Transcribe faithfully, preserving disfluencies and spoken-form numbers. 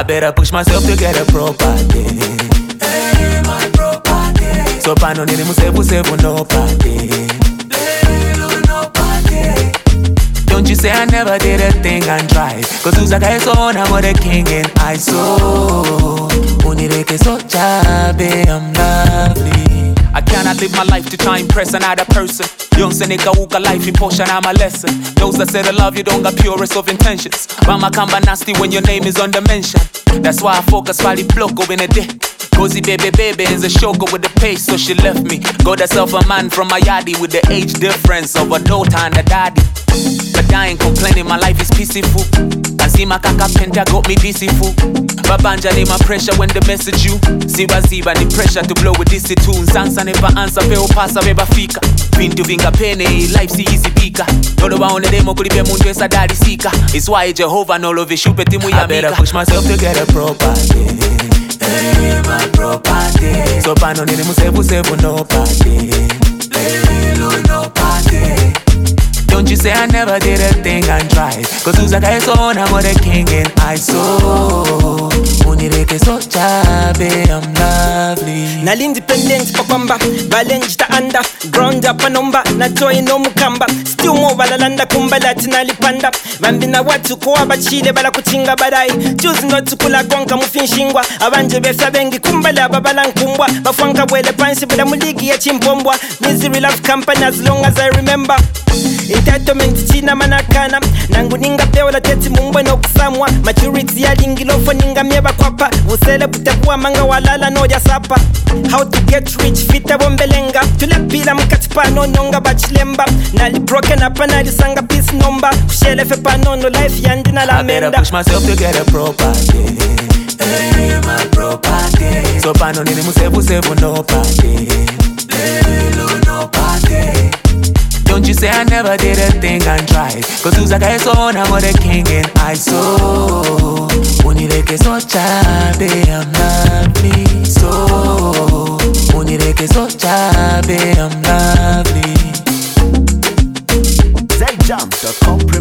better push myself to get a property. Hey, my property. So pa no nini musevu sevu no party. Lelo no party. Don't you say I never did a thing and tried. Cause who's a guy so on, I'm the king and I so unireke so chabe, I'm lovely. I cannot live my life to try and impress another person. Young Seneca Wuka life in portion, I'm a lesson. Those that say they love you don't got purest of intentions. Mama kamba nasty when your name is under mention. That's why I focus while the block go in a day. Cozy baby baby is a shocker with the pace, so she left me. Got herself a man from my yardie with the age difference of a daughter and a daddy. But I ain't complaining, my life is peaceful. I see my kaka penta got me peaceful. Babanja need my pressure when they message you. Ziba ziba the pressure to blow with this tune. Sansa never answer, peo pasa beba fika. Vintu vinga pene, life si easy pika. Todo ba one demo kulipe mundu esa daddy sika. It's why Jehovah no love shupe timu ya mika. I better push myself to get a property. Hey, my property. So pa no nini musevu sevu no party. Lelo no party. Don't you say I never did a thing and tried. Cause who's a guy so on, I'm the king and I so unireke so chabe, I'm lovely. Nal independent pakwamba balenji ta anda ground up anomba na toy no mukamba still mo balalanda kumbala tinalipanda bambina watu ko abachile bala kutinga badai choose not to kula konka mufinshingwa abanje befya bengi kumbala babalankumbwa bafwanka bwele pansi bala muligi ya chimpombwa misery love company as long as I remember. Entitlement china manakana nangu ninga peola teti mumbwe no kusamwa maturity ya lingilofo ninga mieba kwapa usele butakuwa manga walala no ya sapa. How to get rich fita bombelenga tulepila mkatipa no nonga bachilemba nali broken up nali sanga peace number kushele fe panono life yandina la menda. I better push myself to get a property. Hey, my property. So pa no nini musevu sevu no party. Lelo no party. Don't you say I never did a thing and tried. Cause who's a guy so on, I'm the king and I so unireke so chabe, I'm lovely. So unireke so chabe, I'm lovely. Z Jam dot com